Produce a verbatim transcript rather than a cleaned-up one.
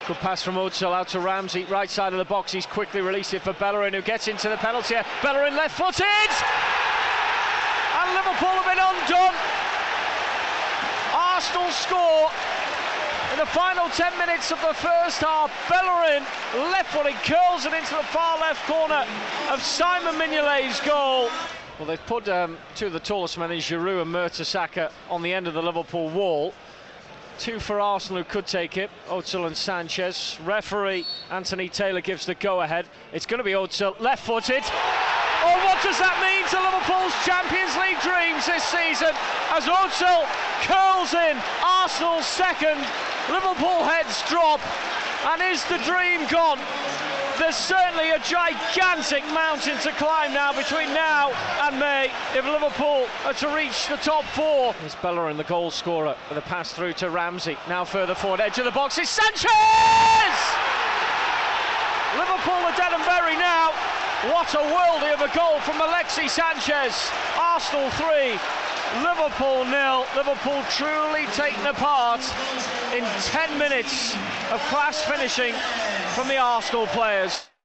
Good pass from Ozil out to Ramsey, right side of the box. He's quickly released it for Bellerin, who gets into the penalty area. Bellerin left-footed! And Liverpool have been undone. Arsenal score in the final ten minutes of the first half. Bellerin, left-footed, curls it into the far left corner of Simon Mignolet's goal. Well, they've put um, two of the tallest men in Giroud and Mertesacker on the end of the Liverpool wall. Two for Arsenal who could take it, Ozil and Sanchez. Referee Anthony Taylor gives the go-ahead. It's going to be Ozil, left-footed. Oh, what does that mean to Liverpool's Champions League dreams this season? As Ozil curls in, Arsenal's second, Liverpool heads drop. And is the dream gone? There's certainly a gigantic mountain to climb now between now and May if Liverpool are to reach the top four. Here's Bellerin, the goal scorer, with a pass through to Ramsey. Now further forward, edge of the box is Sanchez! Liverpool are dead and buried now. What a worldie of a goal from Alexis Sanchez. Arsenal three, Liverpool nil. Liverpool truly taken apart in ten minutes of class finishing from the Arsenal players.